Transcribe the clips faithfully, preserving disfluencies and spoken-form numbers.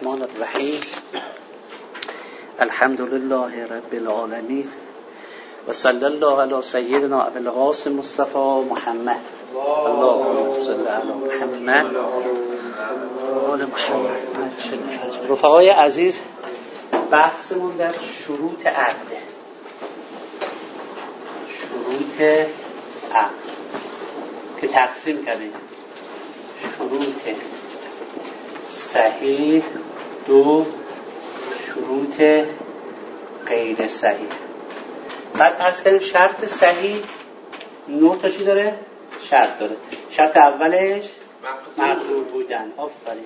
الرحمن الرحیم. الحمد لله رب العالمین و صلی الله علی سیدنا ابی القاسم مصطفی محمد. اللهم صل علی محمد و آل محمد. رفقای عزیز، بحثمون در شروط عقد. شروط عقد که تقسیم کردیم: شروط صحیح، دو شروط غیر صحیح. بعد عرض کردیم شرط صحیح نه تا چی داره؟ شرط داره. شرط اولش مقدور بودن. آفرین.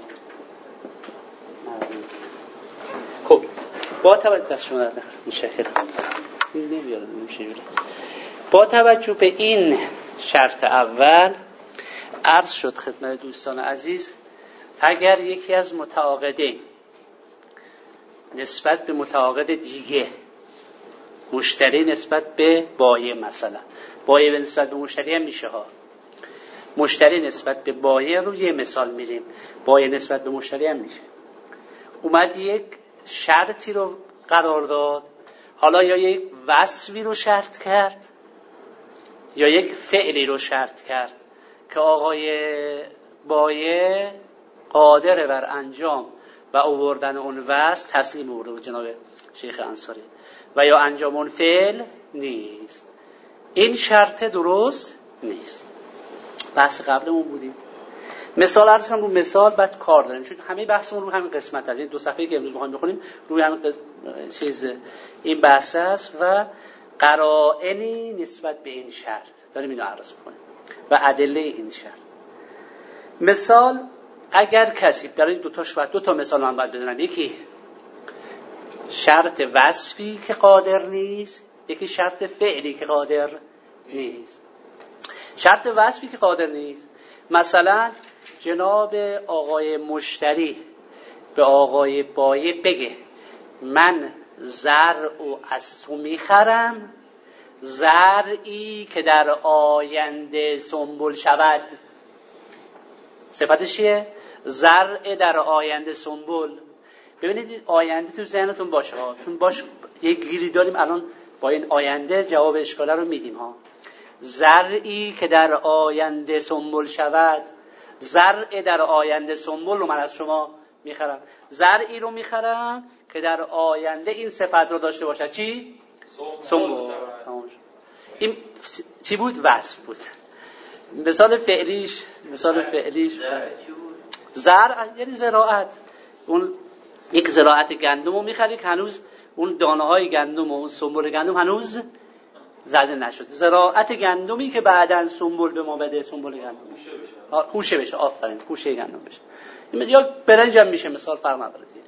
خب با توجه دست شما در متشکرم. نمیارم نمیشه جوری. با توجه به این شرط اول عرض شد خدمت دوستان عزیز، اگر یکی از متعاقدین نسبت به متعاقد دیگه، مشتری نسبت به بایع، مثلا بایع نسبت به مشتری هم میشه ها، مشتری نسبت به بایع رو یه مثال میریم، بایع نسبت به مشتری هم میشه، اومد یک شرطی رو قرار داد، حالا یا یک وصفی رو شرط کرد یا یک فعلی رو شرط کرد که آقای بایع قادر بر انجام و آوردن اون وصف تسلیم او رو جناب شیخ انصاری و یا انجام اون فعل نیست. این شرط درست نیست. بحث قبلمون بودیم. مثال عرض کنم رو مثال، بعد کار داریم چون همه بحثمون رو همین قسمت از این دو صفحه‌ای که امروز می‌خوایم بخونیم روی همین قسمت چیز این بحث است و قرائنی نسبت به این شرط داریم اینو عرض می‌کنیم و ادله این شرط. مثال، اگر کسی در این دو تا شرط، دو تا مثال من باید بزنم، یکی شرط وصفی که قادر نیست، یکی شرط فعلی که قادر نیست. شرط وصفی که قادر نیست، مثلا جناب آقای مشتری به آقای بایع بگه من زرع و از تو میخرم، زرعی که در آینده سنبل شود. صفتش چیه؟ زرع در آینده سنبل. ببینید آینده تو ذهنتون باشه ها، چون باش یک گیری داریم الان با این آینده جواب اشکاله رو میدیم ها. زرعی که در آینده سنبل شود، زرع در آینده سنبل رو من از شما میخرم. زرعی رو میخرم که در آینده این صفت رو داشته باشد. چی؟ سنبل. این چی بود؟ وصف بود. مثال فعلیش مثال فعلیش زرع یعنی زراعت. اون یک زراعت گندم رو میخری که هنوز اون دانه های گندم و اون سنبل گندم هنوز زده نشده. زراعت گندمی که بعداً سنبل به ما بده، سنبل گندم خوشه بشه. آفرین، خوشه گندم بشه. یا برنج هم میشه، مثال فرق نداره دیگه.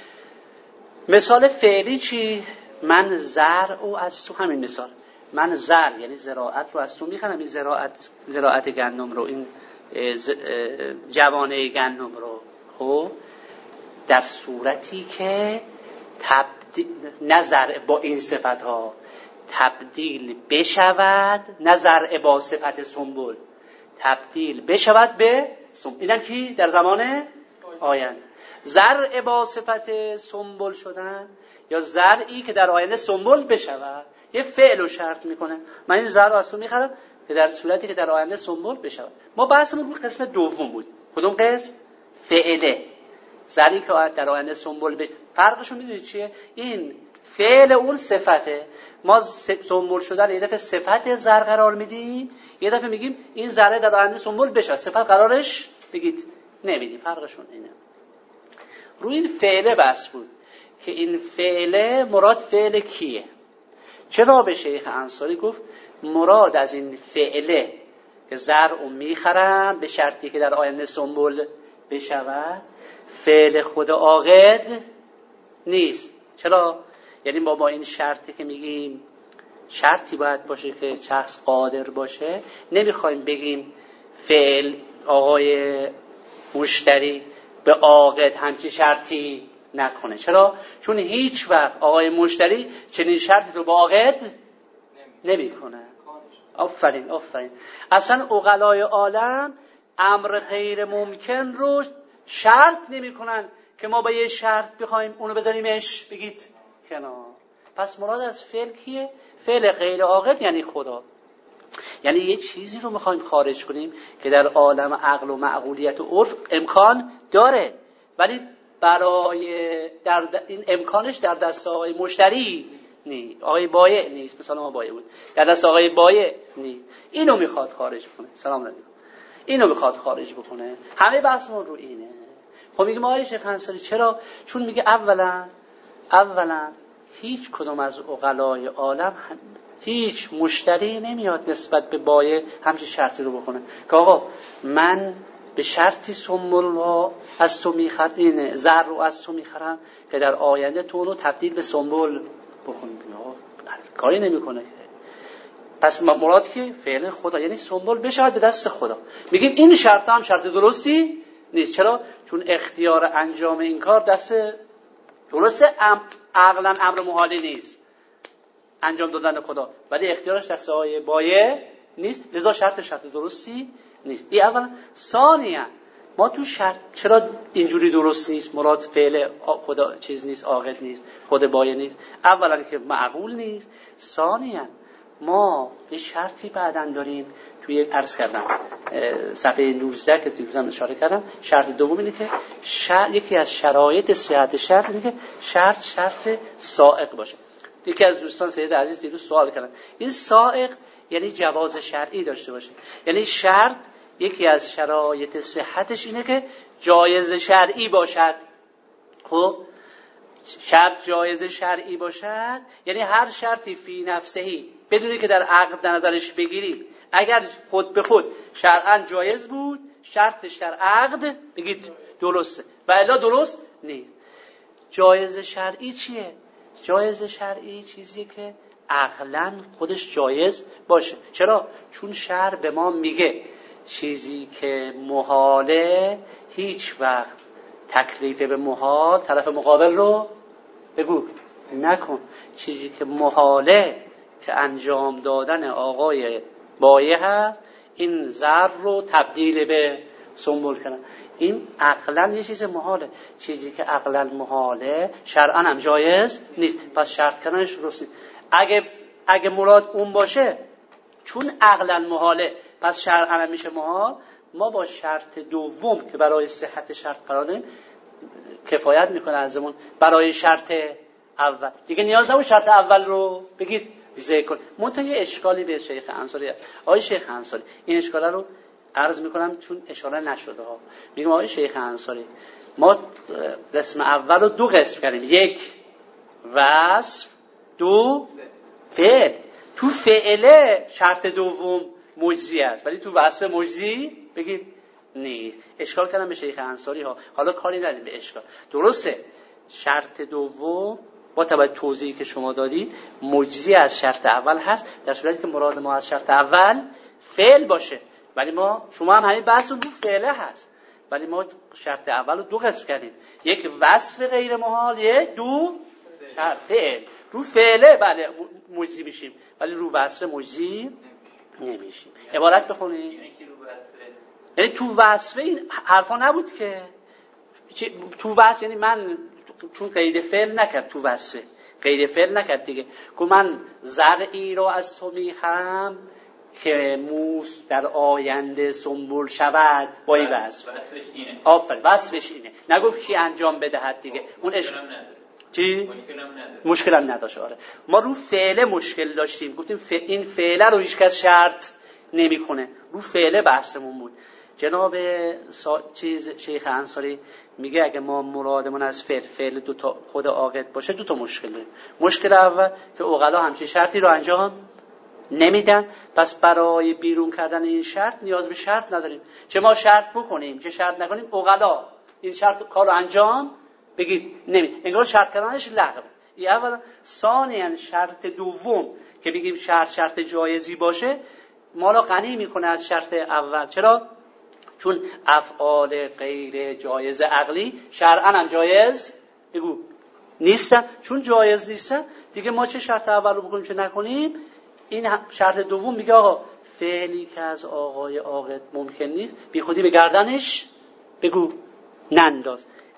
مثال فعلی چی؟ من زرع و از تو، همین مثال من زرع یعنی زراعت رو از تو میخرم، این زراعت زراعت گندم رو، این جوانه گندم رو، خب در صورتی که تبدیل نه زرع با این صفت ها تبدیل بشود، نه زرع با صفت سنبل تبدیل بشود به سنبل. اینم کی در زمان آینده. زرع با صفت سنبل شدن یا زرعی که در آینده سنبل بشود، یه فعل رو شرط میکنه. من این زرع رو میخرم که در صورتی که در آینده سنبل بشود. ما بحثمون رو قسم دوم بود. کدوم قسم؟ فعله. زرعی که در آینده سنبل بشه. فرقشو میدونید چیه؟ این فعل اون صفته. ما سنبل شدن یه دفعه صفت زرع قرار میدیم، یه دفعه میگیم این زرع در آینده سنبل بشه. صفت قرارش بگید نمیدیم. فرقشون اینه. روی این فعله بحث بود که این فعله مراد فعل کیه؟ چرا به شیخ انصاری گفت مراد از این فعله که زرع رو میخرم به شرطی که در آینده سنبل بشود، فعل خود عاقد نیست. چرا؟ یعنی ما با این شرطی که میگیم شرطی باید باشه که شخص قادر باشه، نمیخوایم بگیم فعل آقای مشتری به عاقد همچی شرطی نکنه. چرا؟ چون هیچ وقت آقای مشتری چنین شرطی رو با عاقد نمیکنه. آفرین آفرین. اصلا عقلای عالم امر غیر ممکن رو شرط نمیکنن که ما با یه شرط بخوایم اونو بذاریمش بگید کنار. پس مراد از فعل کیه؟ فعل غیر عاقل یعنی خدا. یعنی یه چیزی رو میخوایم خارج کنیم که در عالم عقل و معقولیت و عرف امکان داره، ولی برای در این امکانش در دست آقای مشتری نیست، آقای بایع نیست. مثلا ما بایع بود، در دست آقای بایع نیست. اینو میخواد خارج کنه. سلام علیکم. اینو میخواد خارج بکنه. همه بحثمون رو اینه. خب میگم آقای شیخ انصاری چرا؟ چون میگه اولا اولا هیچ کدوم از عقلای عالم هم هیچ مشتری نمیاد نسبت به بایع همچین شرطی رو بکنه که آقا من به شرطی سنبل رو از تو میخرم، این زر رو از تو میخرم که در آینده تو رو تبدیل به سنبل بکنی. کاری نمیکنه. پس مراد که فعل خدا یعنی سنبل بشه به دست خدا. میگیم این شرط هم شرط درستی نیست. چرا؟ چون اختیار انجام این کار دست درسته، عقلا امر محالی نیست انجام دادن خدا، ولی اختیارش دست آقای بایع نیست، لذا شرط شرط درستی نیست. این اولا. ثانیا ما تو شرط چرا اینجوری درست نیست؟ مراد فعل خدا چیز نیست، عاقل نیست، خود بایع نیست. اولا که معقول نیست. ثانیا ما یه شرطی بعداً داریم توی عرض کردم صفحه نوزده که دیروزم اشاره کردم. شرط دوم اینه که شرط یکی از شرایط صحت شرط اینه که شرط شرط سائق باشه. یکی از دوستان سید عزیز دیروز سوال کردن این سائق یعنی جواز شرعی داشته باشه. یعنی شرط یکی از شرایط صحتش اینه که جایز شرعی باشد. خب شرط جایز شرعی باشد یعنی هر شرطی فی نفسهی بدونی که در عقد در نظرش بگیرید اگر خود به خود شرعاً جایز بود شرطش در عقد بگید درسته و الا درست نیست. جایز شرعی چیه؟ جایز شرعی چیزی که عقلاً خودش جایز باشه. چرا؟ چون شرع به ما میگه چیزی که محاله هیچ وقت تکلیف به محال طرف مقابل رو بگو نکن. چیزی که محاله که انجام دادن آقای بایع هست این زر رو تبدیل به سنبل کنن، این عقلاً یه چیز محاله. چیزی که عقلاً محاله شرعاً هم جایز نیست، پس شرط کردنش درست نیست. اگه اگه مراد اون باشه چون عقلاً محاله پس شرعاً هم میشه محال، ما با شرط دوم که برای صحت شرط قرار دادیم کفایت میکنه ازمون برای شرط اول. دیگه نیاز نبود شرط اول رو بگید ذکر کن. منتها یه اشکالی به شیخ انصاری. آقای شیخ انصاری این اشکال رو عرض میکنم چون اشاره نشده ها. میگم آقای شیخ انصاری ما قسم اول رو دو قسم کردیم، یک وصف، دو فعل. تو فعله شرط دوم مجزی است ولی تو وصف مجزی بگید نیست. اشکال کردم به شیخ انصاری ها. حالا کاری نداریم به اشکال. درسته شرط دوم با توجه توضیحی که شما دادید مجزی از شرط اول هست در صورتی که مراد ما از شرط اول فعل باشه، ولی ما شما هم همین بحث رو فعله هست، ولی ما شرط اول رو دو قسم کردیم، یک وصف غیر محال، یک دو شرط فعل. رو فعله بله مجزی میشیم ولی رو وصف مجزی نمیشیم. عبارت بخونیم. یعنی تو وصف این حرفا نبود که تو وصف یعنی من چون قید فعل نکرد تو وصفه قید فعل نکرد دیگه که من زرعی رو از تو میخرم که موس در آینده سنبول شود با این وصف. وصفش اینه. آفر وصفش اینه. نگفت کی انجام بدهد دیگه. اون اش چی؟ مشکل هم نداشت. آره ما رو فعل مشکل داشتیم، گفتیم ف... این فعله رو هیچ کس شرط نمیکنه. رو فعل بحثمون بود. جناب سا... چیز شیخ انصاری میگه اگه ما مرادمون از فعل فعل دو تا خود عاقد باشه دو تا مشکل داریم. مشکل اول که عقلا همچین شرطی رو انجام نمیدن، پس برای بیرون کردن این شرط نیاز به شرط نداریم. چه ما شرط بکنیم چه شرط نکنیم عقلا این شرط کارو انجام بگید نمید، انگار شرط کردنش لغو. این اولا. ثانیاً شرط دوم که بگیم شرط شرط جایزی باشه مالا غنی میکنه از شرط اول. چرا؟ چون افعال غیر جایز عقلی شرعاً هم جایز بگو نیستن. چون جایز نیستن دیگه ما چه شرط اول رو بکنیم چه نکنیم. این شرط دوم میگه آقا فعلی که از آقای عاقد ممکن نیست بی خودی به گردنش بگو ننداز.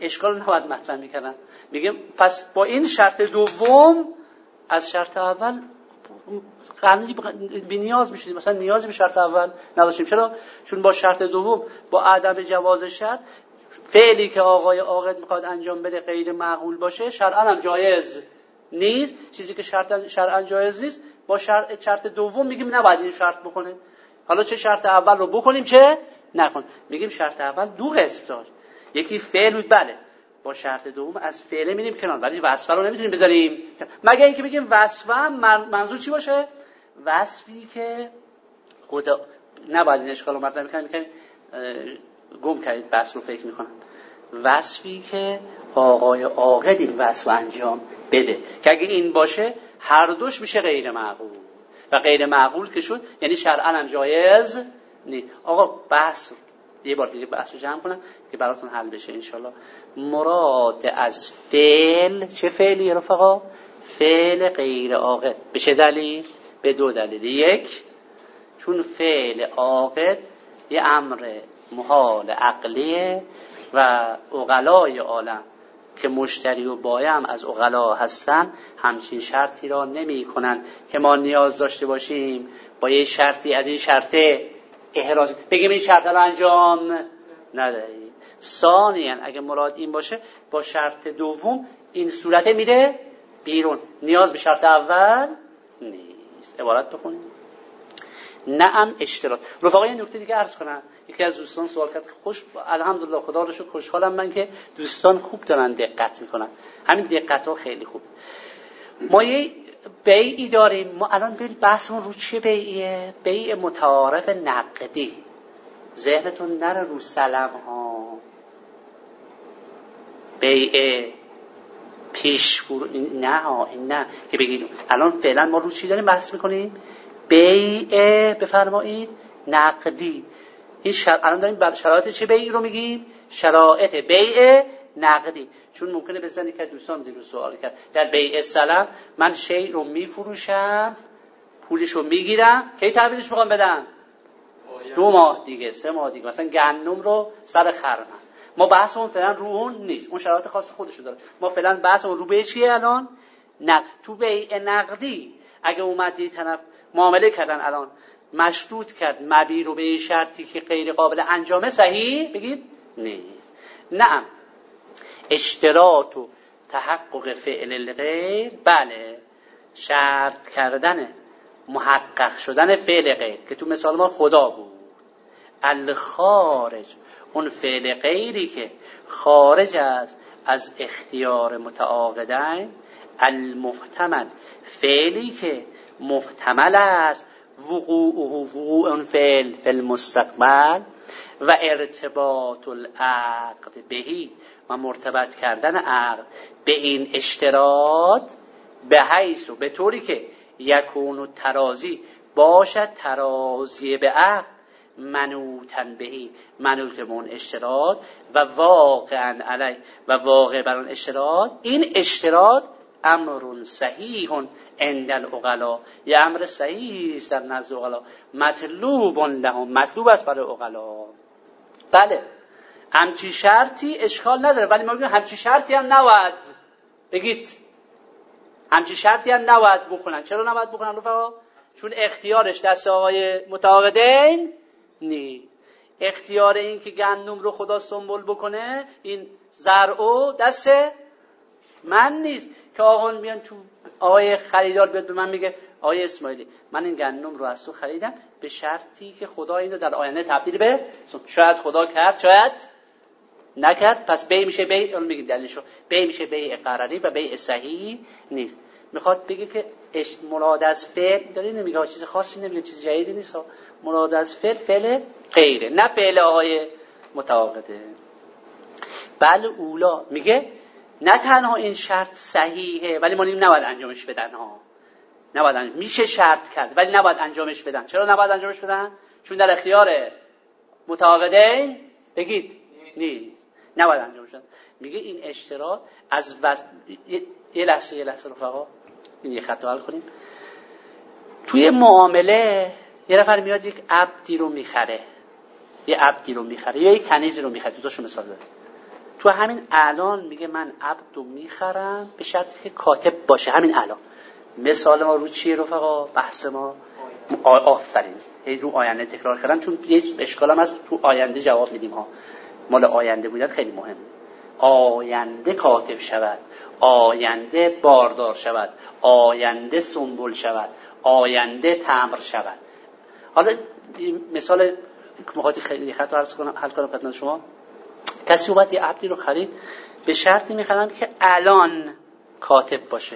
اشکال نباید مطرح میکردن. میگم پس با این شرط دوم از شرط اول قرنی بی نیاز میشدیم، مثلا نیازی به شرط اول نداشتیم. چرا؟ چون با شرط دوم با عدم جواز شرط فعلی که آقای عاقد میخواد انجام بده غیر معقول باشه شرعاً هم جایز نیست. چیزی که شرط شرعاً جایز نیست با شرط شرط دوم میگیم نباید این شرط بکنه. حالا چه شرط اول رو بکنیم چه نکن. میگیم شرط اول دو قسم داره، یکی فعل بود بله، با شرط دوم از فعل میریم کنار، ولی وصف رو نمیتونیم بذاریم مگر اینکه بگیم وصف منظور چی باشه؟ وصفی که خدا نباید این اشکال رو مطرح میکنم، میکنم گم کردید بحث رو فکر میکنم. وصفی که آقای عاقد این وصف انجام بده که اگه این باشه هر دوش میشه غیر معقول و غیر معقول که شد یعنی شرعاً هم جایز نیست. آقا بحث یه بار دیگه بحث رو جمع کنم که براتون حل بشه انشالله. مراد از فعل چه فعلی رفقا؟ فعل غیر عاقد. به چه دلیل؟ به دو دلیل. یک، چون فعل عاقد یه امر محال عقلیه و عقلای عالم که مشتری و بایع هم از عقلا هستن همچین شرطی را نمی کنن که ما نیاز داشته باشیم با یه شرطی از این شرطه احراز بگیم این شرط رو انجام ندهید. ثانیاً اگه مراد این باشه با شرط دوم این صورت میره بیرون، نیاز به شرط اول نیست. عبارت بخونیم. نعم اشتراط. رفقا یه نکته دیگه عرض کنم. یکی از دوستان سوال کرد، خوش الحمدلله خدا رو شکر خوشحالم من که دوستان خوب دارن دقت میکنن. همین دقت ها خیلی خوب. ما یه بیعی داریم، ما الان بیل بحثمون رو چه بیعیه؟ بیع متعارف نقدی. ذهنتون نره رو سلم ها. بیع پیش فرو نه ها، این نه که بگید الان فعلا ما رو چی داریم بحث میکنیم؟ بیع بفرمایید نقدی. این شر... الان داریم بر شرایط چه بیعی رو میگیم؟ شرایط بیع نقدی. چون ممکنه بزنی که دوستان دیرو سوال کرد در بیع سلم من شیء رو میفروشم پولش رو میگیرم کی تحویلش میخوام بدم؟ دو ماه دیگه، سه ماه دیگه. مثلا گندم رو سر خرمن. ما بحثمون فعلا رو اون نیست، اون شرایط خاص خودشو داره. ما فعلا بحثمون رو به چیه الان؟ نه تو بیع نقدی اگه اومد یه طرف معامله کردن الان مشروط کرد مبیع رو به شرطی که غیر قابل انجامه صحیح بگید نه. نعم اشتراط و تحقق فعل الغیر بله شرط کردن محقق شدن فعل غیر که تو مثال ما خدا بود. الخارج اون فعل غیری که خارج از از اختیار متعاقدین. المحتمل فعلی که محتمل است وقوعه وقوع اون فعل فی المستقبل و ارتباط العقد بهی و مرتبط کردن عقد به این اشتراط به حیث و به طوری که یکون و ترازی باشد ترازی به عقد منوطن بهی منوط به اون اشتراط و واقعا علی و واقع بر اون اشتراط. این اشتراط امر صحیح عند العقلا یه امر صحیح است در نزد عقلا مطلوب لهم مطلوب است برای عقلا. بله همچی شرطی اشکال نداره، ولی ما میگیم همچی شرطی هم نباید بگید همچی شرطی هم نباید بکنن. چرا نباید بکنن رفقا؟ چون اختیارش دست آقای متعاقدین نی. اختیار این که گندم رو خدا سنبل بکنه این زرعو دست من نیست که آقا میان تو آقای خریدار بیاد به من میگه آقای اسماعیلی من این گندم رو از تو خریدم به شرطی که خدا اینو در آینده تبدیل به شاید خدا کرد شاید نکرد پس بیع میشه بیع. اون میگیم دلیلشو بیع میشه بیع قراری و بیع صحیح نیست. میخواد بگه که مراد از فعل داره نمیگه چیز خاصی نمیگه چیز جدیدی نیست. مراد از فعل فعل غیره نه فعل آقای متعاقده. بل اولا میگه نه تنها این شرط صحیحه ولی ما نباید انجامش بدن ها. نباید انجام. میشه شرط کرد ولی نباید انجامش بدن. چرا نباید انجامش بدن؟ چون در اختیار متعاقدین بگید نیست نباید انجامش بدن. میگه این اشتراط از وز... یه لحظه یه لحظه رفقا این یه خط حل کنیم. توی معامله یه نفر میاد یک عبدی رو میخره، یه عبدی رو میخره یا یک کنیزی رو میخره. دو تاشو مثال زدم. تو همین الان میگه من عبدو میخرم به شرطی که کاتب باشه. همین الان مثال ما رو چیه رفقا؟ بحث ما آفرین هی رو آینده تکرار کردم، چون یه اشکالم هست تو آینده جواب میدیم ها. مال آینده بودن خیلی مهمه. آینده کاتب شود، آینده باردار شود، آینده سنبل شود، آینده تمر شود. حالا مثال مخاطی خیلی خط رو عرض کنم حل کنم خدمت شما. کسی اومد یه عبدی رو خرید، به شرطی میخرن که الان کاتب باشه،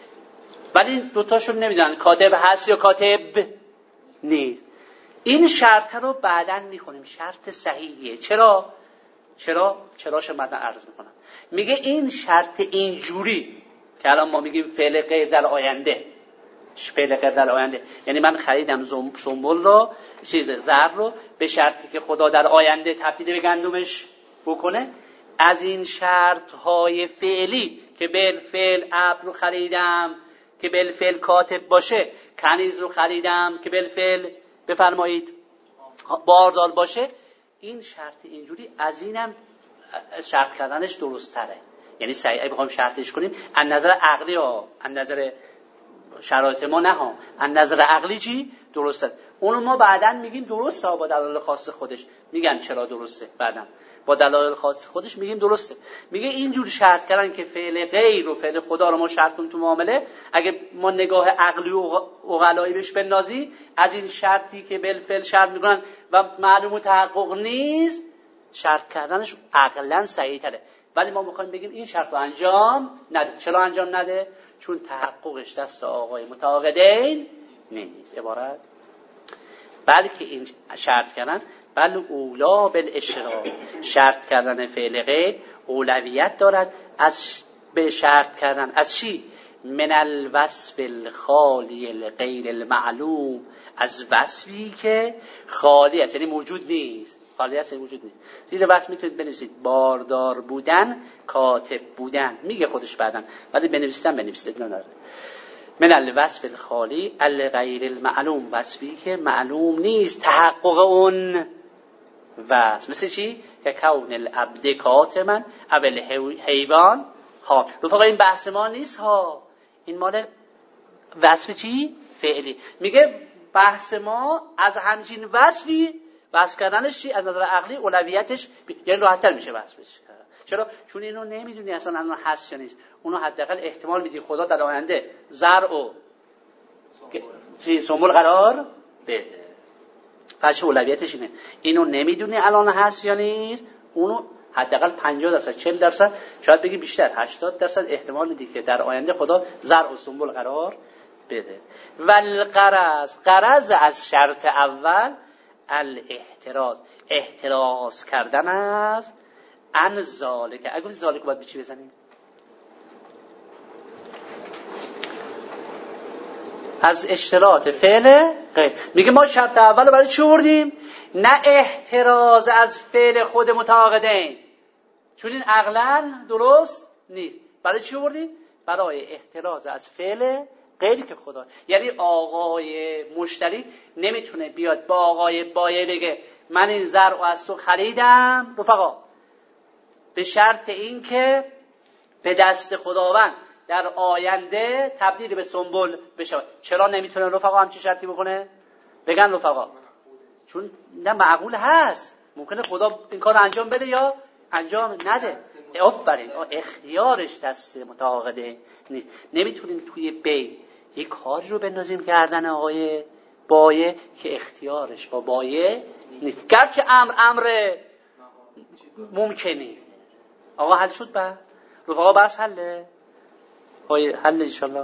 ولی دوتاشون نمیدونن کاتب هست یا کاتب نیست. این شرط رو بعداً میخونیم، شرط صحیحیه. چرا؟ چرا؟ چراش بعداً عرض میکنم. میگه این شرط اینجوری که الان ما میگیم فعل غیر در آینده، فعل غیر در آینده یعنی من خریدم سنبل رو، چیز زر رو، به شرطی که خدا در آینده تبدیل به گندمش بکنه. از این شرط های فعلی که بالفعل ابر رو خریدم که بالفعل کاتب باشه، کنیز رو خریدم که بالفعل بفرمایید باردار باشه، این شرط اینجوری از اینم شرط کردنش درست تره. یعنی سعی بخوایم شرطش کنیم از نظر عقلی ها، از نظر شرایط ما نه ها، از نظر عقلی چی درسته. اونو ما بعداً میگیم درسته با دلایل خاص خودش. میگم چرا درسته، بعداً با دلایل خاص خودش میگیم درسته. میگه اینجور شرط کردن که فعل غیر و فعل خدا رو ما شرط کنیم تو معامله، اگه ما نگاه عقلی و عقلایی بهش بندازی، از این شرطی که بالفعل شرط میکنن و معلوم و تحقق نیست، شرط کردنش عقلاً صحیح تره. ولی ما میخوایم بگیم این شرط رو انجام نده. چرا انجام نده؟ چون تحققش دست آقای متعاقدین نیست. عبارت بلکه این شرط کردن بل اولا بالاشتراک، شرط کردن فعل غیر اولویت دارد از به شرط کردن از چی؟ من الوصف الخالی الغیر المعلوم، از وصفی که خالی است، یعنی موجود نیست. خالی است یعنی موجود نیست. زیر وصف میتونید بنویسید باردار بودن، کاتب بودن، میگه خودش بعدن، ولی بنویسیدن بنویسید نداره. من الوصف الخالی الغیر المعلوم، وصفی که معلوم نیست تحقق اون وصف. مثل چی؟ که کون العبد کاتما اول حیوان ها. رفقا این بحث ما نیست ها، این مال وصف چی؟ فعلی. میگه بحث ما از همچین وصفی وصف کردنش چی؟ از نظر عقلی اولویتش بی... یعنی راحت‌تر میشه وصفش. چرا؟ چون اینو نمیدونی اصلا الان هست یا نیست. اونو حداقل احتمال میدی خدا در آینده زرع و چی سنبل قرار بده. پس اولویتش اینه. اینو نمیدونی الان هست یا نیست، اونو حداقل پنجاه درصد چهل درصد شاید بگی بیشتر هشتاد درصد احتمال میدی که در آینده خدا زرع و سنبل قرار بده. والغرض، غرض از شرط اول الاحتراز، احتراز کردن از ان ذالک. اگه ذالک باید به چی بزنیم؟ از اشتراط فعل غیر. میگه ما شرط اول برای چی آوردیم؟ نه احتراز از فعل خود متعاقدین، چون این عقلاً درست نیست. برای چی آوردیم؟ برای احتراز از فعل غیری که خدا. یعنی آقای مشتری نمیتونه بیاد با آقای بایع بگه من این زرع رو از تو خریدم رفقا به شرط این که به دست خداوند در آینده تبدیل به سنبل بشه. چرا نمیتونه رفقا همچین شرطی بکنه؟ بگن رفقا چون نه معقول هست، ممکنه خدا این کار انجام بده یا انجام نده. آفرین، اختیارش دست متعاقده نیست. نمیتونیم توی بی یک کاری رو بندازیم گردن آقای بایع که اختیارش با بایع نیست، گرچه امر امر ممکنه. آقا حل شد با رفقا بس حله های حل انشالله.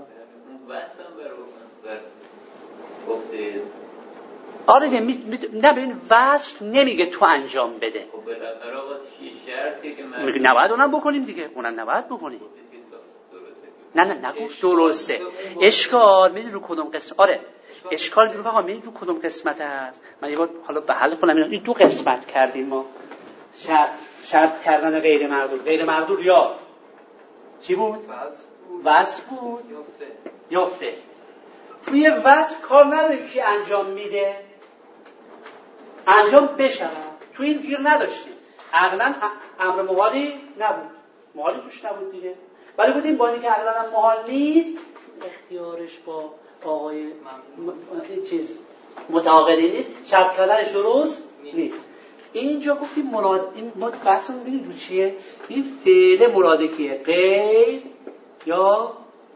آره دیگه می... می... نه ببین وصف نمیگه تو انجام بده. خب بالاخره آقا شرطی که من میگه نباید اونم بکنیم دیگه، اونم نباید بکنیم. نه نه نگفت درسته. اشکال میدونی رو کدوم قسمت؟ آره اشکال میدونی آقا میدونی رو کدوم قسمت هست؟ من یه بار حالا به حل کنم. این دو قسمت کردیم ما. شرط شرط کردن غیر مقدور. غیر مقدور یا چی بود؟ وصف بود یا فعل. توی وصف کار نداریم که انجام میده، انجام بشود. توی این گیر نداشتیم. عقلاً امر محالی نبود، محالی توش نبود دیگه. ولی بودیم با اینکه عقلا محال نیست، چون اختیارش با آقای م... این چیز متعاقدی نیست، شرط کردنش درست نیست. اینجا گفتیم مراد، این ما بحثمون ببینید رو چیه؟ این فعل مراده کیه؟ غیر یا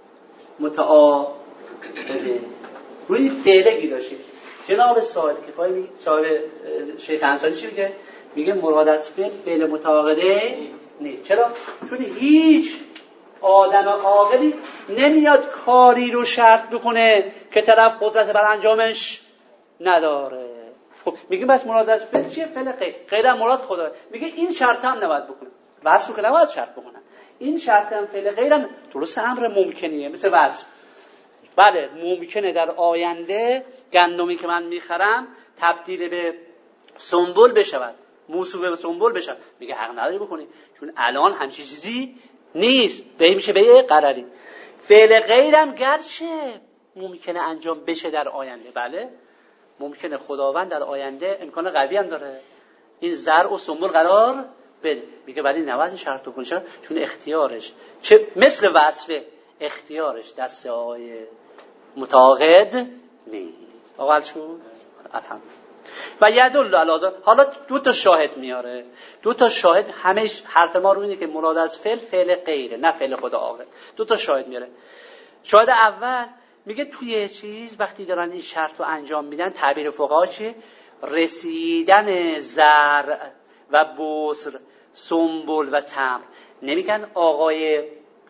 متعاقده؟ روی این فعله گیراشیم. جناب صاحب کفایه می صاحب شیخ انصاری چی میگه؟ میگه مراد از فعل فعل متعاقده نیست. چرا؟ چون هیچ آدم عاقلی نمیاد کاری رو شرط بکنه که طرف قدرت بر انجامش نداره. خب میگه بس مراد از فعل چیه؟ فعل غیر. غیر مراد خدا. میگه این شرط هم نباید بکنه. وصف که نباید شرط بکنه. این شرط هم فعل غیرم درست امر ممکنیه، مثل وصف. بله ممکنه در آینده گندمی که من میخرم تبدیل به سنبل بشود، موصوف به سنبل بشود. میگه حق نداری بکنی چون الان همچین چیزی نیست، به میشه به قراری. فعل غیرم گرچه ممکنه انجام بشه در آینده، بله ممکنه خداوند در آینده امکان قوی هم داره این زرع و سنبل قرار بده. میگه ولی نباید شرط بکنی چون اختیارش چه مثل وصفه، اختیارش دست آقای متعاقد نیست. آقا شد الحمدلله. و یدل علی، حالا دو تا شاهد میاره، دو تا شاهد. همه حرف ما رو اینه که مراد از فعل فعل غیره، نه فعل خدا عاقل. دو تا شاهد میاره. شاهد اول میگه توی چیز وقتی دارن این شرط رو انجام میدن، تعبیر فقها چیه؟ رسیدن زرع و بصر، سنبل و تمر. نمیگن آقای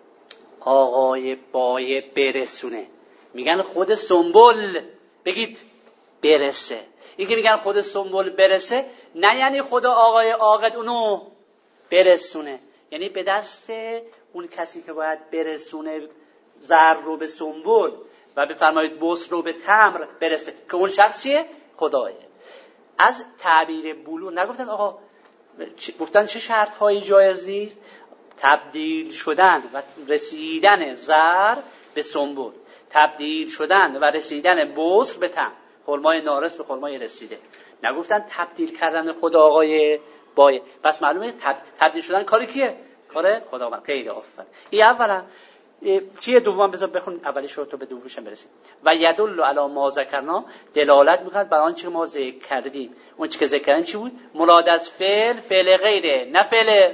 آقای بایه برسونه، میگن خود سنبل بگید برسه. این که میگن خود سنبل برسه نه یعنی خود آقای عاقد اونو برسونه، یعنی به دست اون کسی که باید برسونه زر رو به سنبل و بفرمایید بصر رو به تمر برسه که اون شخص چیه؟ خدایه. از تعبیر بلو نگفتن آقا، گفتن چه شرط هایی جایز نیست؟ تبدیل شدن و رسیدن زر به سنبل، تبدیل شدن و رسیدن بصر به تمر، خرمای نارس به خرمای رسیده. نگفتن تبدیل کردن خدا آقای بایه. پس معلومه تب... تبدیل شدن کاری کیه؟ کار خداوند. خیلی آفرین. این اولا. چیه دوم؟ بذار بخون اولی شو تو به دومش هم برسیم. و یدل علی ما ذکرنا، دلالت میکنه بر آنچه که ما ذکر کردیم. اون چیزی که ذکر کردیم چی بود؟ مراد از فعل فعل غیره، نه فعل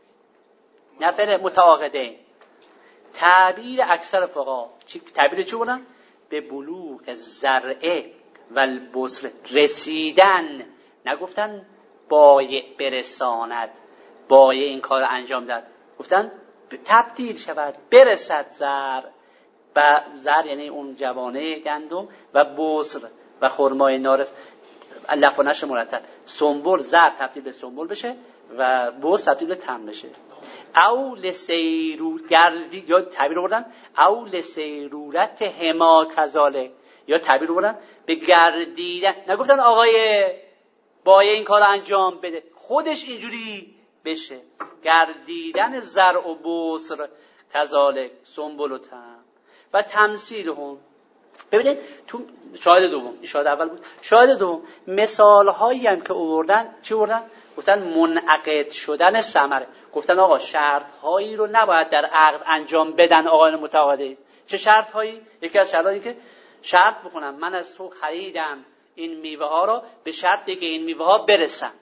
نه فعل متعاقده. تعبیر اکثر فقها چی تعبیر چی بودن؟ به بلوغ زرعه و البصر، رسیدن. نگفتن بایع برساند، بایع این کار انجام داد، گفتن تبدیل شود، برسد زر و زر یعنی اون جوانه گندم و بصر و خرمای نارس، لف و نشر مرتب، سنبل زر تبدیل به سنبل بشه و بصر تبدیل به تمر بشه. او لسیرو گردی، یا تعبیر بردن او لسیرورت هما کذاله، یا تعبیر بردن به گردیدن. نگفتن آقای بایه این کار انجام بده، خودش اینجوری بشه، گردیدن زرع و بصر کذالک سنبل و تمر و تمثیل هم. ببینید تو شاهد دوم، این شاهد اول بود. شاهد دوم مثال هایی هم که آوردن چی آوردن؟ گفتن منعقد شدن ثمره. گفتن آقا شرط هایی رو نباید در عقد انجام بدن آقایان متعاقدین. چه شرط هایی؟ یکی از شرط هایی که شرط بکنم من از تو خریدم این میوه ها رو به شرطی که این میوه ها برسن،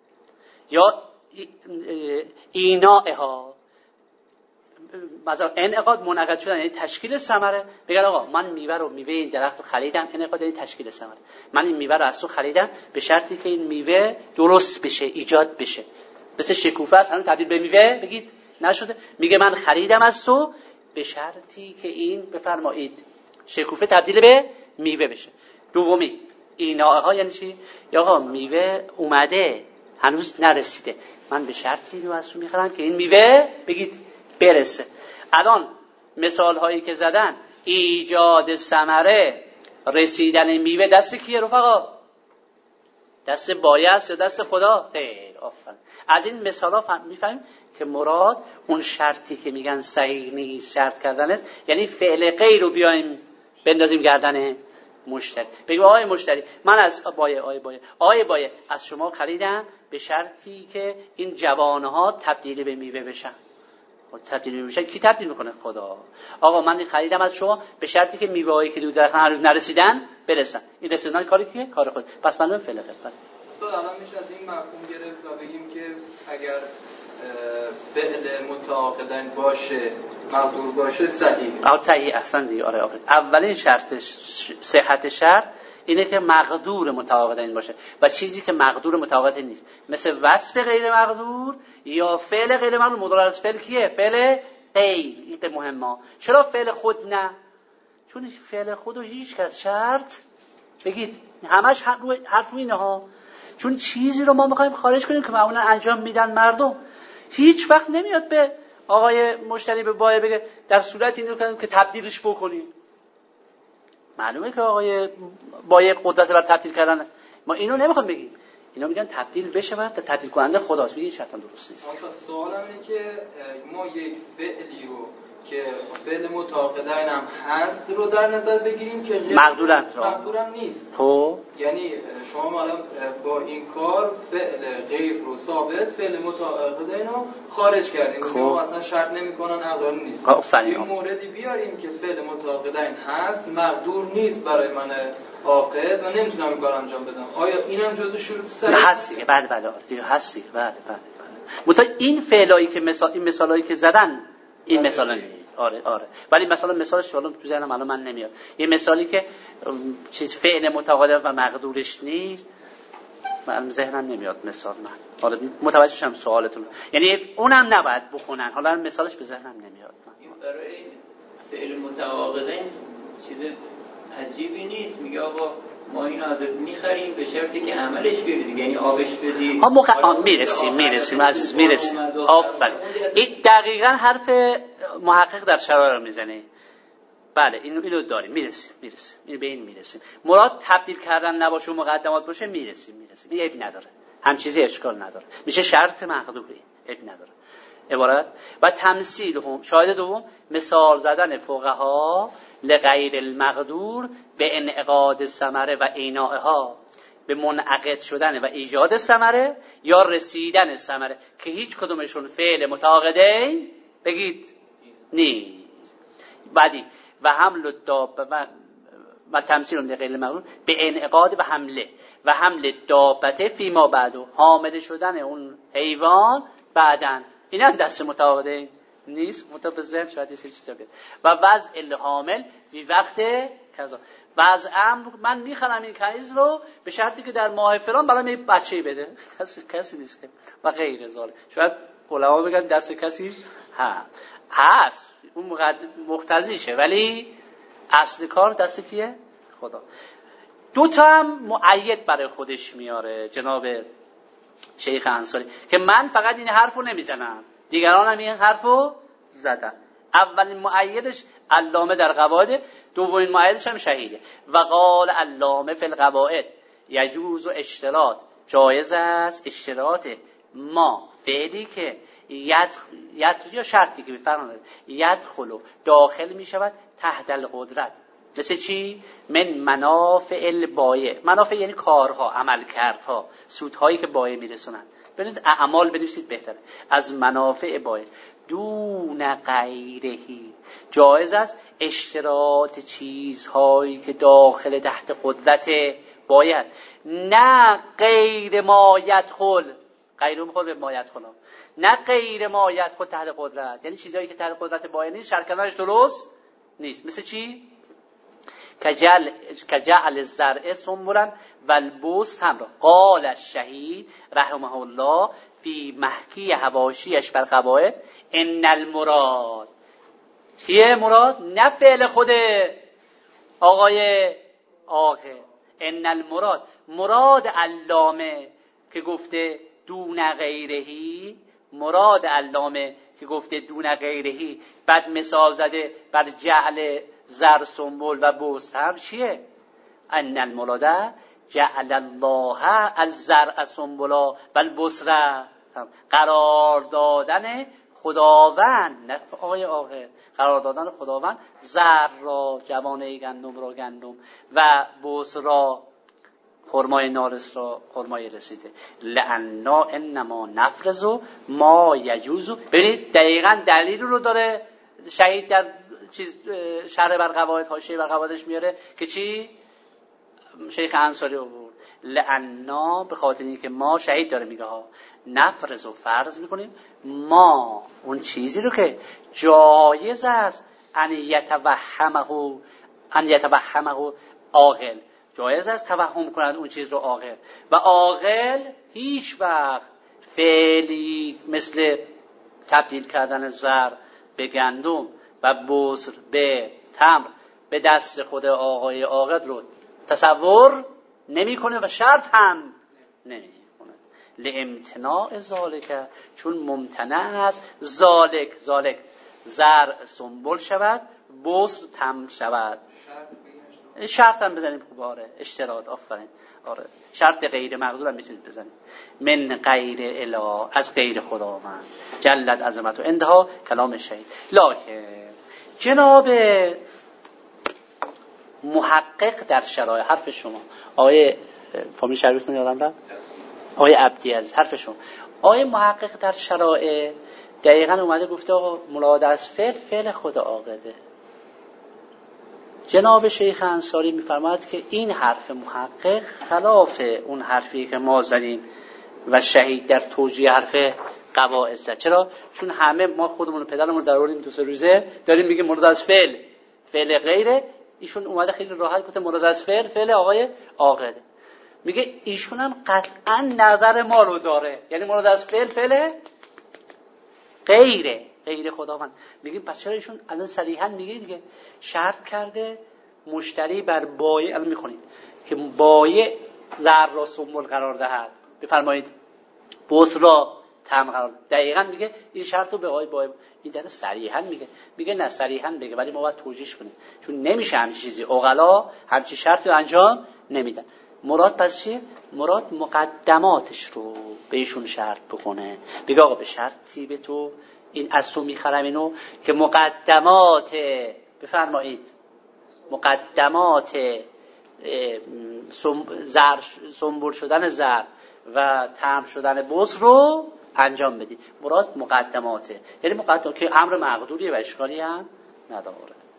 یا اینائه ها، مثلا انعقاد منعقد شدن یعنی تشکیل ثمره. بگن آقا من میوه رو میوه این درخت رو خریدم، انعقاد یعنی تشکیل ثمره، من این میوه رو از تو خریدم به شرطی که این میوه درست بشه، ایجاد بشه. مثل شکوفه است، هنوز تبدیل به میوه بگید نشده. میگه من خریدم از تو به شرطی که این بفرمایید شکوفه تبدیل به میوه بشه. دومی اینائه ها یعنی چی؟ یا آقا میوه اومده هنوز نرسیده، من به شرطی اینو از تو میخرم که این میوه بگید برسه. الان مثال هایی که زدن ایجاد ثمره، رسیدن میوه، دست کیه رفقا؟ دست بایه است یا دست خدا؟ خیر آفرین. از این مثال ها میفهمیم که مراد اون شرطی که میگن صحیح نیست شرط کردن است، یعنی فعل غیر رو بیایم بندازیم گردن مشتری. بگو آقای مشتری من از بایه آقای بایه آقای بایه از شما خریدم به شرطی که این جوانها تبدیل به میوه بشن. تبدیل میشن کی تبدیل میکنه؟ خدا. آقا من خریدم از شما به شرطی که میوه‌هایی که دو درخت هنوز نرسیدن برسن. این رسیدن کاری کیه؟ کار خود. پس معلومه فعل خدمت. استاد الان میشه از این مفهوم گرفت و بگیم که اگر فعل متعاقدن باشه مقدور باشه صحیح. آره صحیح احسن دیگه. آره آره. اولین شرط صحت شرط اینه که مقدور متعاقدین باشه و چیزی که مقدور متعاقدین نیست مثل وصف غیر مقدور یا فعل غیر مقدور. مدل از فعل کیه؟ فعل غیر. این مهمه. چرا فعل خود نه؟ چون فعل خودو هیچ کس شرط بگید همش حرف اینه ها. چون چیزی رو ما میخوایم خارج کنیم که معمولا انجام میدن مردم. هیچ وقت نمیاد به آقای مشتری به بایه بگه در صورت اینو کنیم که تبدیلش بکنیم. معلومه که آقای بایه قدرت بر تبدیل کردن. ما اینو نمیخوام بگیم. اینا میگن تبدیل بشه و تبدیل کننده خداست. میگه شرطاً درست نیست. اما سوالم اینه که ما یک فعلی رو که فعل متعاقدین هم هست رو در نظر بگیریم که مقدورم مقدورم نیست. خب یعنی شما الان با این کار فعل غیر رو ثابت فعل متعاقدین رو خارج کردیم. خب اصلا شرط نمیکنن عقدانی نیست. یه موردی بیاریم که فعل متعاقدین هست مقدور نیست برای من عاقد و نمیتونم این کار انجام بدم. آیا اینم جزء شروط صحیح هست دیگه؟ بله بله دیگه هست دیگه. بله بله بله. این فعلایی که مثال این مثالایی که زدن این مثالا نیست. آره آره. ولی مثلا مثالش حالا تو ذهنم الان من نمیاد. یه مثالی که چیز فعل متعاقد و مقدورش نیست من ذهنم نمیاد مثال من. حالا متوجه شدم سوالتون. یعنی اونم نباید بخونن. حالا مثالش به ذهنم نمیاد. برای فعل متعاقدین چیز عجیبی نیست. میگه آقا ما اینو ازت میخریم به شرطی که عملش بیاری دیگه. یعنی آبش بدی. ها موقع میرسیم میرسیم عزیز میرسیم. آفرین. این دقیقاً حرف محقق در شرایط رو میزنه. بله اینو اینو داریم میرسیم میرسیم. این به این میرسیم. مراد تبدیل کردن نباشه و مقدمات باشه میرسیم میرسیم. این عیب نداره. هم چیزی اشکال نداره. میشه شرط مقدوری. عیب نداره. عبارت و تمثیل هم شاهد دوم مثال زدن فقها لغیر المقدور به انعقاد ثمره و اینائها به منعقد شدن و ایجاد ثمره یا رسیدن ثمره که هیچ کدومشون فعل متعاقدین بگید نیست. بعدی و حمل دابه و, و تمثیل لغیر المقدور به انعقاد و حمله و حمل دابته فیما بعدو حامل شدن اون حیوان بعدن. این هم دست متعاقدین نیست. مطابق ذهن شاید یه سری چیزا بیاد. و وضع الحامل بی وقت کذا. وضع امر من میخرم این کنیز رو به شرطی که در ماه فلان برام یه بچه‌ای بده. کسی کسی نیست که و غیر ذالک. شاید علما بگن دست کسی ها هست اون مقتضیشه ولی اصل کار دست کیه؟ خدا. دو تا هم مؤید برای خودش میاره جناب شیخ انصاری که من فقط این حرفو نمیزنم دیگران هم این حرفو زدن. اولین مؤیدش علامه در قواعد، دومین مؤیدش هم شهیده. و قال علامه فی القواعد یجوز و اشتراط جایز است اشتراط ما فعلی که ید ید یا شرطی که بفرمایید یدخلو داخل می شود تحت القدرت. مثل چی؟ من منافع البایع. منافع یعنی کارها، عملکردها، سودهایی که بایع میرسونن. بنویسید اعمال بنویسید بهتره. از منافع بایع دون غیرهی جایز است اشتراط چیزهایی که داخل تحت قدرت بایع، نه غیر ما یدخل. غیر ما به ما یدخل، نه غیر ما یدخل تحت قدرت. یعنی چیزهایی که تحت قدرت بایع نیست شرکنانش درست نیست. مثل چی؟ کجل کجعل الزرع سنبلا و البست همراه. قال الشهید رحمه الله فی محکی حواشیش بر قواعد ان المراد کیه مراد؟ نه فعل خود آقای آقه. ان المراد مراد علامه که گفته دون غیرهی، مراد علامه که گفته دون غیرهی بعد مثال زده بر جعل زر سنبل و بست هم چیه؟ ان المراد جعل الله الزرع سنبلا و البسر، قرار دادن خداوند، نه آقای عاقل، قرار دادن خداوند زر را، جوانه گندم را گندم و بوس را، خرمای نارس را خرمای رسیده. لعنا انما نفرزو ما یجوزو. ببینید دقیقاً دلیل رو داره شهید در چیز شرح بر قواعد، حاشیه بر قواعدش میاره که چی؟ شیخ انصاری آورد لعنا، به خاطر اینکه ما، شهید داره میگه ها، نفرزو فرض میکنیم ما اون چیزی رو که جایز است ان یتوهمه ان یتوهمه عاقل، جایز است توهم کند اون چیز رو عاقل، و عاقل هیچ وقت فعلی مثل تبدیل کردن زر به گندم و بذر به تمر به دست خود آقای عاقل رو تصور نمیکنه و شرط هم نمیکنه. لامتناع ذالک، چون ممتنع است ذالک، ذالک زر سنبل شود، بذر تمر شود. شرط هم بزنیم خوب، آره اشتراط، آفرین، آره شرط غیر مقدور هم میتونید بزنید. من غیر اله، از غیر خداوند جلت عظمت و انتها کلام شهید. لکن جناب محقق در شرایع، حرف شما آقای فامیل شریفتون یادم رفت، آقای عبدی عزیز، حرف شما آقای محقق در شرایع دقیقاً اومده گفته آقا مراد از فعل فعل خود عاقده. جناب شیخ انصاری میفرماید که این حرف محقق خلاف اون حرفی که ما زدیم و شهید در توجیه حرف قواعد زد. چرا؟ چون همه ما خودمون پدرمون در اولین دو سه روزه داریم میگیم مراد از فعل فعل غیره، ایشون اومده خیلی راحت گفته مراد از فعل فعل آقای عاقده. میگه ایشون هم قطعا نظر ما رو داره، یعنی مراد از فعل فعل غیره، غیر خداوند. میگیم پس چرا ایشون الان صریحا میگه دیگه شرط کرده مشتری بر بایع، الان میخونیم که بایع زر را سنبل قرار دهد، بفرمایید بوس را تمر قرار. دقیقاً میگه این شرط رو به آقای بایع، این داره صریحا میگه، میگه نه صریحا بگه ولی ما باید توجیهش کنیم، چون نمیشه همین چیزی، عقلا همچین شرطی رو انجام نمیدن. مراد پس چیه؟ مراد مقدماتش رو بهشون شرط بکنه، بگه آقا به شرطی به تو این از تو میخرم اینو که مقدمات، بفرمایید مقدمات زر سنبل شدن زر و تمر شدن بز رو انجام بدید. مراد مقدماته، یعنی مقدمات که امر مقدوریه و اشکالی هم نداره.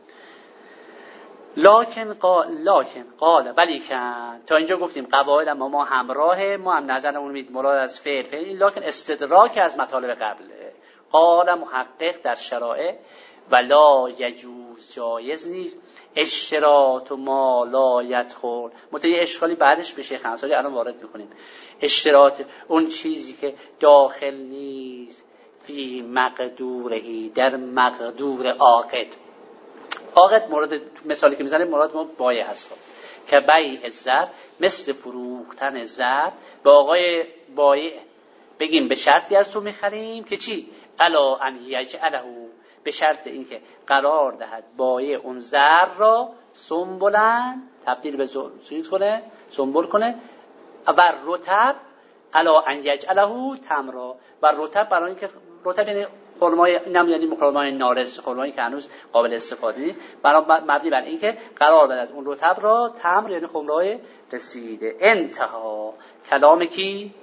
لکن قال لکن قال ولی کن، تا اینجا گفتیم قواعد اما ما همراه ما هم نظرمون مید مراد از فعل فعل، این لکن استدراک از مطالب قبله. قال محقق در شرائع ولا یجوز، جایز نیست اشتراط و ما لا یدخل. متأ اشکالی بعدش به شیخ انصاری الان وارد میکنیم. اشتراط اون چیزی که داخل نیست فی مقدورهی، در مقدور عاقد. عاقد مورد مثالی که میزنه مراد ما بایع هست که بیع زر، مثل فروختن زر به آقای بایع بگیم به شرطی از تو میخریم که چی؟ الا ان یجعله، به شرط اینکه قرار دهد بایع اون زر را سنبلن، تبدیل به چیز کنه، سنبل کنه، و رطب الا ان یجعله تمرا، و رطب برای اینکه رطب یعنی خرمای، اینم یعنی خرمای نارس، خرمایی که هنوز قابل استفاده نیست، برای مبنی بر اینکه قرار دهد اون رطب را تمر یعنی خمرای رسیده. انتها کلام کی؟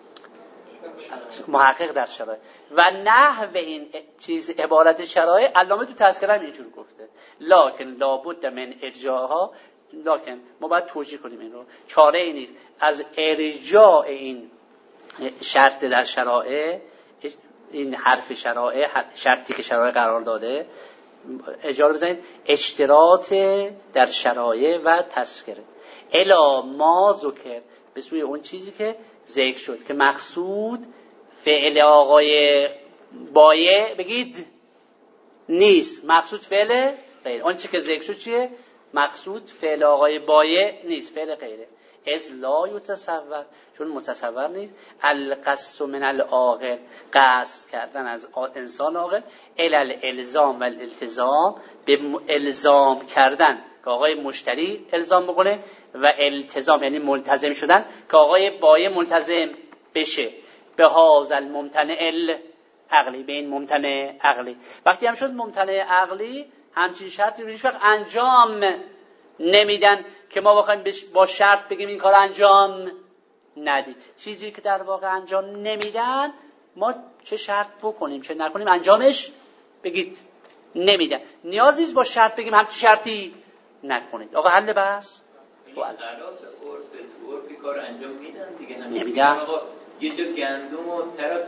محقق در شرایع. و نحو این چیز عبارت شرایع علامه تو تذکره هم اینجور گفته لکن لابد من ارجاعها، لکن ما باید توجیه کنیم این رو، چاره ای نیست از ارجاع این شرط در شرایع، این حرف شرایع، شرطی که شرایع قرار داده، اجاره بزنید اشتراط در شرایع و تذکره الا ما ذکر، به سوی اون چیزی که ذکر شد که مقصود فعل آقای بایع بگید نیست، مقصود فعل غیر. اون چی که ذکر شد چیه؟ مقصود فعل آقای بایع نیست، فعل غیره. از لا یتصور، چون متصور نیست. القصد من العاقل، قصد کردن از انسان عاقل، ال الالزام و الالتزام، به الزام کردن که آقای مشتری الزام بکنه، و التزام یعنی ملتزم شدن که آقای بایع ملتزم بشه. به هذا الممتنع عقلی، به این ممتنع عقلی. وقتی هم شد ممتنع عقلی، همچین شرطی رو هیچ وقت انجام نمیدن که ما بخوایم با شرط بگیم این کار انجام ندید. چیزی که در واقع انجام نمیدن، ما چه شرط بکنیم چه نکنیم انجامش بگید نمیدن. نیازی نیست با شرط بگیم همچین شرطی نکنید. آقا حل بس خلاف عرف تو عرفی کار انجام میدن دیگه. نمیدن. آقا یه جا گندم و طرف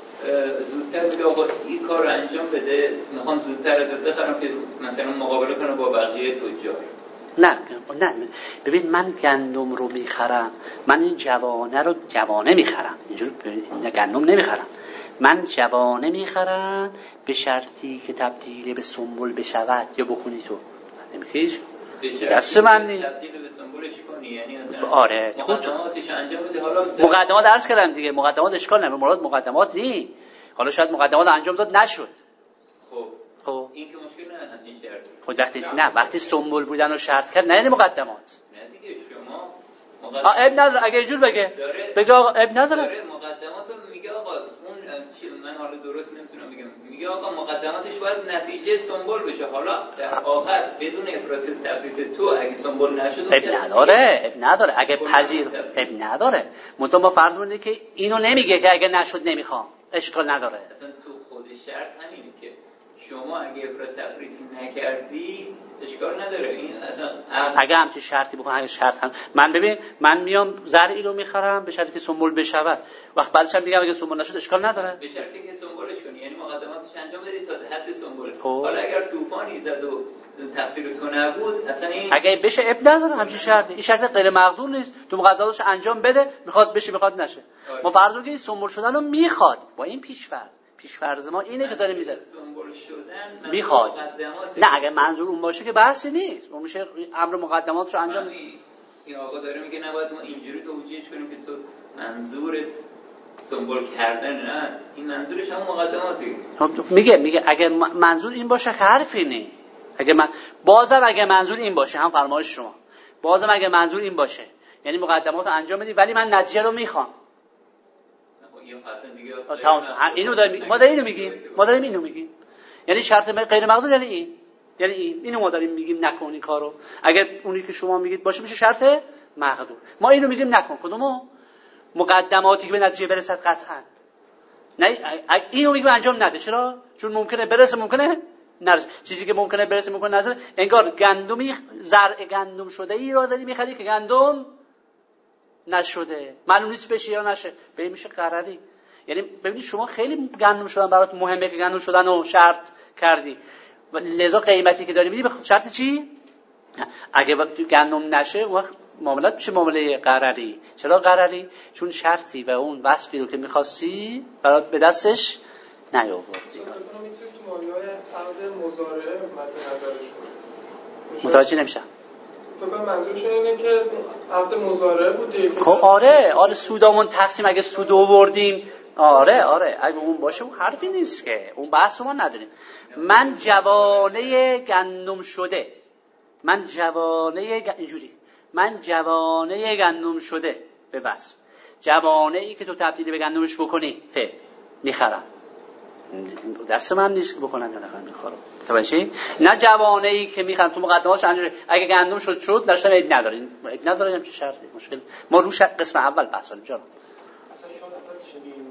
زودتر میگه آقا این کار رو انجام بده، میخوام زودتر ازت بخرم که مثلا مقابله کنه با بقیه تجار. نه نه ببین، من گندم رو میخرم، من این جوانه رو جوانه میخرم، اینجور نه گندم نمیخرم، من جوانه میخرم به شرطی که تبدیل به سنبل بشود. یا بکنی تو نمیخیش دست من نیست تبدیل به سنبلش کنی، یعنی مثلا آره مقدماتش انجام بده. حالا مقدمات عرض کردم دیگه، مقدمات اشکال نمیشه، مراد مقدمات نی. حالا شاید مقدمات انجام داد نشد. خب خب این که مشکل نه همین شرط. خود وقتی نه وقتی سنبل بودن رو شرط کرد، نه یعنی مقدمات. نه دیگه شما مقدمات اب نداره. اگه اینجور بگه بگه آقا اب نداره، داره مقدماتو میگه آقا اون چی، من حالا درست نمیتونم بگم، میگه آقا مقدماتش باید نتیجه سنبل بشه. حالا در آخر بدون افراط تفریط تو اگه سنبل نشد اب نداره، اب نداره اگه پذیر اب نداره. منتها ما فرض کنیم که اینو نمیگه که اگه نشد نمیخوام، اشکال نداره. اصلا تو خود شرط همینه که شما اگه افراط تفریط نکردی اشکال نداره. این اصلا اگه هم چه شرطی بکنم، اگه شرط هم من ببین من میام زرعی رو میخرم به شرطی که سنبل بشود، وقت بعدش هم میگم اگه سنبل نشد اشکال نداره، به شرطی که سنبلش کنی، یعنی مقدماتش انجام بدی تا حد سنبل. حالا اگر طوفانی زد و تقصیر تو نبود اصلا این اگه بشه اب نداره همچین شرطی. این شرط غیر مقدور نیست، تو مقدماتش انجام بده، میخواد بشه میخواد نشه. آره. ما فرض کنیم سنبل شدن رو میخواد، با این پیش فرض پیش فرض ما اینه که داره میذاره سنبل شدن میخواد. نه اگه منظور اون باشه که بحثی نیست، اون میشه امر مقدمات رو انجام. این آقا داره میگه نباید ما اینجوری توجیهش کنیم که تو منظورت سنبل کردن، نه این منظورش هم مقدماتی. میگه میگه اگه منظور این باشه که حرفی نه. اگه من بازم اگه منظور این باشه، هم فرمایش شما، بازم اگه منظور این باشه یعنی مقدمات رو انجام بدی ولی من نتیجه رو میخوام. تمام شد. اینو داریم ما داریم اینو میگیم، ما داریم اینو میگیم. یعنی شرط غیر مقدور یعنی این، یعنی این اینو ما داریم میگیم نکن این کارو. اگه اونی که شما میگید باشه میشه شرط مقدور. ما اینو میگیم نکن. کدومو؟ مقدماتی که به نتیجه برسد قطعا. نه اینو میگیم انجام نده. چرا؟ چون ممکنه برسه ممکنه نرسه. چیزی که ممکنه برسه ممکنه نرسه، انگار گندمی زرع گندم شده ای را داری میخری که گندم نشده، معلوم نیست بشه یا نشه، به این میشه قراری. یعنی ببینید شما خیلی گندم شدن برات مهمه که گندم شدن رو شرط کردی، لذا قیمتی که داری میدی به شرط چی؟ اگه گندم نشه وقت معاملات میشه معامله قراری. چرا قراری؟ چون شرطی و اون وصفی رو که میخواستی برات به دستش نیاوردی. مثلا میتونید تو مایه‌های عقد مضارعه مد نظرشون متوجه نمیشم. فکر منظورشون اینه که عقد مضارعه بوده. خب آره آره سودامون تقسیم اگه سود آوردیم، آره آره اگه اون باشه اون حرفی نیست که، اون بحث ما نداریم. من جوانه گندم شده، من جوانه گ... اینجوری من جوانه گندم شده به وصف، جوانه ای که تو تبدیل به گندمش بکنی فعل میخرم، دست من نیست که بکنم یا نخرم این کارو. متوجهی؟ نه جوانه ای که میخرم تو مقدماتش انجوری اگه گندم شد شد نشدم عیب نداره. عیب نداره هم چه شرطی مشکل ما روش قسم اول بحث کنیم. جان اصلا شما اصلا چنین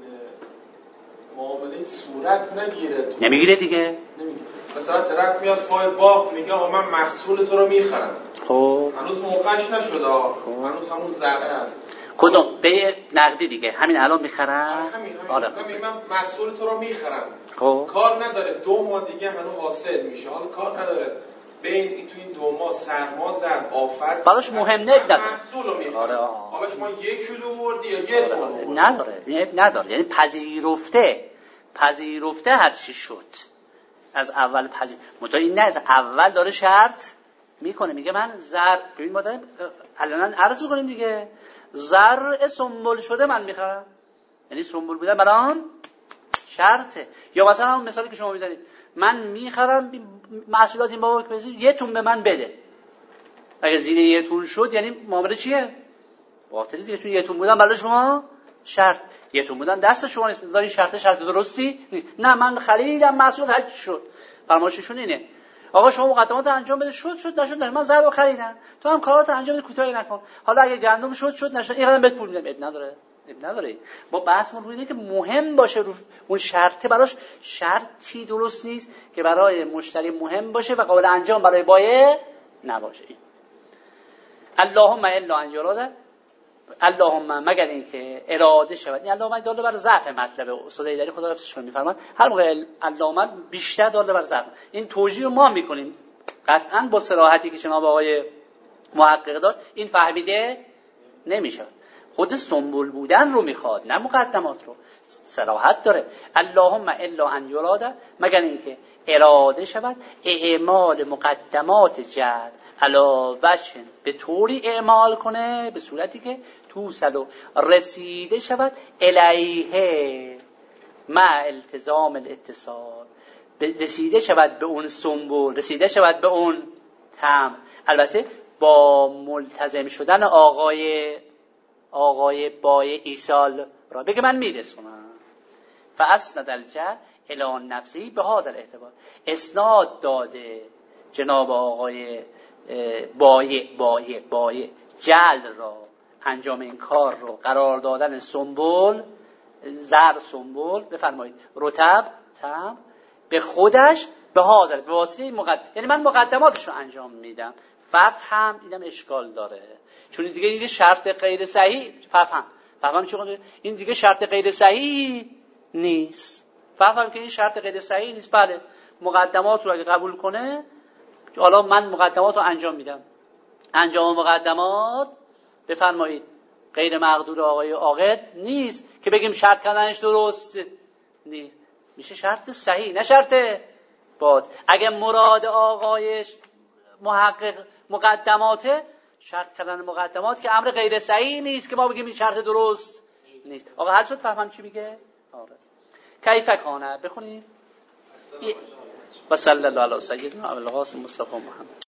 معامله صورت نگیره تو نمیگیره دیگه. نمیگیره. مثلا طرف میاد پای باغ میگه آقا من محصول تو رو میخرم، خب هنوز موقعش نشده، هنوز همون زرعه است. کدوم به نقدی دیگه همین الان میخرم. همین همین آره. من محصول تو رو میخرم، خب کار نداره دو ماه دیگه هنوز حاصل میشه، حالا کار نداره بین این تو این دو ماه سرما زد آفت براش مهم نداره محصولو میخرم. آره آقا شما یک کیلو آوردی یا یک آره. تن آوردی نداره یعنی نداره یعنی پذیرفته پذیرفته هر چی شد از اول پذیر متأ این نه از اول داره شرط میکنه، میگه من زر ببین ما داریم الان عرض میکنیم دیگه زر سنبل شده من میخرم، یعنی سنبل بودن برام شرطه. یا مثلا اون مثالی که شما میزنید من میخرم محصولات این بابا که یه تون به من بده، اگه زیر یه تون شد یعنی معامله چیه؟ باطلی دیگه، چون یه تون بودن برای شما شرط یتون بودن دست شما نیست، بذاری شرط شرط درستی نیست. نه من خریدم مسئول حج شد. فرمایششون اینه آقا شما مقدمات انجام بده، شد شد نشد من زرد خریدم، تو هم کارات انجام بده کوتاهی نکن. حالا اگه گندم شد شد نشد این قدم بهت پول میدم، اب نداره اب نداره. ما بحثمون روی اینه که مهم باشه رو اون شرطه، براش شرطی درست نیست که برای مشتری مهم باشه و قابل انجام برای بایع نباشه. اللهم الا ان یراد، اللهم مگر اینکه اراده شود. این اللهم داله بر ضعف مطلب استاد ایدری خدا حفظشون میفرمان، هر موقع اللهم بیشتر داله بر ضعف. این توجیه ما میکنیم قطعا با صراحتی که جناب آقای محقق داشت این فهمیده نمیشه. خود سنبول بودن رو میخواد نه مقدمات رو، صراحت داره. اللهم الا ان یراد مگر اینکه اراده شود اعمال مقدمات جعل علا وجه به طوری اعمال کنه به صورتی که توصل رسیده شود الیه مع التزام الاتصال، رسیده شود به اون سنبول، رسیده شود به اون تمر، البته با ملتزم شدن آقای آقای بای ایصال را بگه من میرسونم. فاسند الجعل الی نفسی به هذا الاعتبار، اسناد داده جناب آقای بایع بایع بایع جعل را، انجام این کار رو، قرار دادن سنبول زر سنبول بفرمایید رطب تم به خودش به حاضر به واسطه مقدم، یعنی من مقدماتش رو انجام میدم. ففهم اینم اشکال داره چون دیگه این شرط غیر صحیح، ففهم ففهم چون این دیگه شرط غیر صحیح نیست. ففهم که این شرط غیر صحیح نیست. بله مقدمات رو اگه قبول کنه، حالا من مقدمات رو انجام میدم، انجام مقدمات بفرمایید غیر مقدور آقای عاقد نیست که بگیم شرط کردنش درست نیست، میشه شرط صحیح نه شرط باد. اگه مراد آقای محقق مقدماته، شرط کردن مقدمات که امر غیر صحیح نیست که ما بگیم این شرط درست نیست. آقا حل شد؟ فهمم چی میگه؟ آره. کیف کانه بخونیم و صلی الله علی سیدنا ابوالقاسم مصطفی محمد.